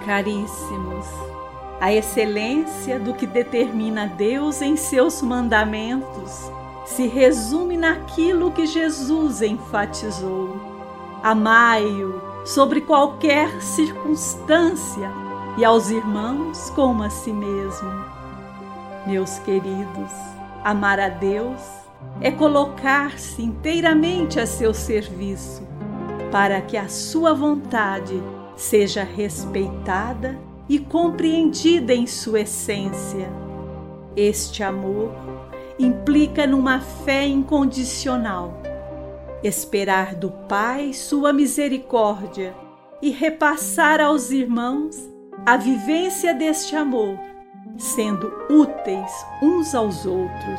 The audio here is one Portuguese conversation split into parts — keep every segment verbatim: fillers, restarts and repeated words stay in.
Caríssimos, a excelência do que determina Deus em seus mandamentos se resume naquilo que Jesus enfatizou: amai-o sobre qualquer circunstância e aos irmãos como a si mesmo. Meus queridos, amar a Deus é colocar-se inteiramente a seu serviço, para que a sua vontade seja respeitada e compreendida em sua essência. Este amor implica numa fé incondicional, esperar do Pai sua misericórdia e repassar aos irmãos a vivência deste amor, sendo úteis uns aos outros.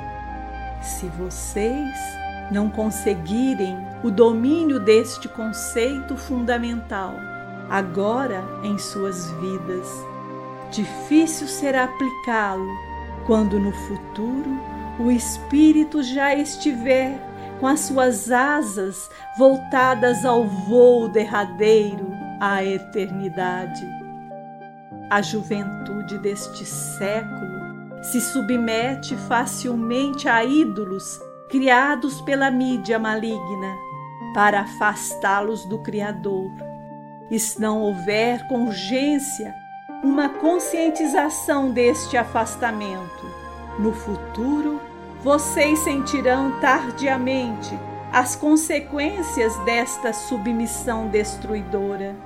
Se vocês não conseguirem o domínio deste conceito fundamental agora em suas vidas, difícil será aplicá-lo quando no futuro o Espírito já estiver com as suas asas voltadas ao voo derradeiro à eternidade. A juventude deste século se submete facilmente a ídolos criados pela mídia maligna para afastá-los do Criador. E se não houver com urgência uma conscientização deste afastamento, no futuro vocês sentirão tardiamente as consequências desta submissão destruidora.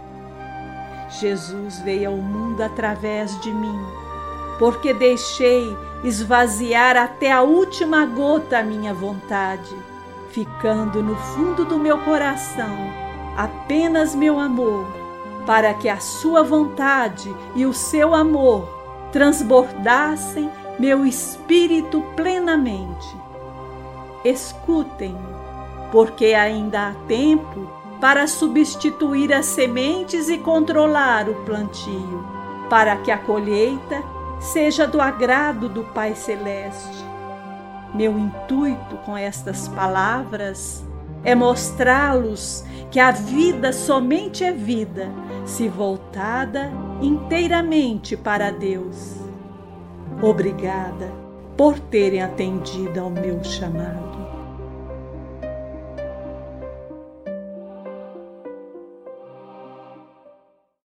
Jesus veio ao mundo através de mim, porque deixei esvaziar até a última gota a minha vontade, ficando no fundo do meu coração apenas meu amor, para que a sua vontade e o seu amor transbordassem meu espírito plenamente. Escutem-me, porque ainda há tempo para substituir as sementes e controlar o plantio, para que a colheita seja do agrado do Pai Celeste. Meu intuito com estas palavras é mostrá-los que a vida somente é vida se voltada inteiramente para Deus. Obrigada por terem atendido ao meu chamado.